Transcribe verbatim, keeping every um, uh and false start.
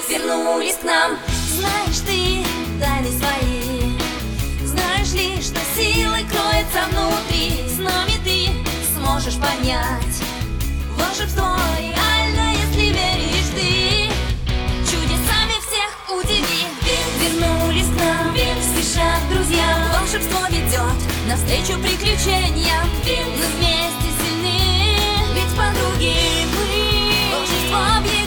вернулись к нам. Знаешь ты тайны свои, знаешь ли, что силы кроется внутри. С нами ты сможешь понять волшебство реально, если веришь ты. Чудесами всех удиви. Вернулись к нам, спешат друзья. Волшебство ведет навстречу приключениям. Мы вместе сильны, ведь подруги мы. Волшебство объединяет.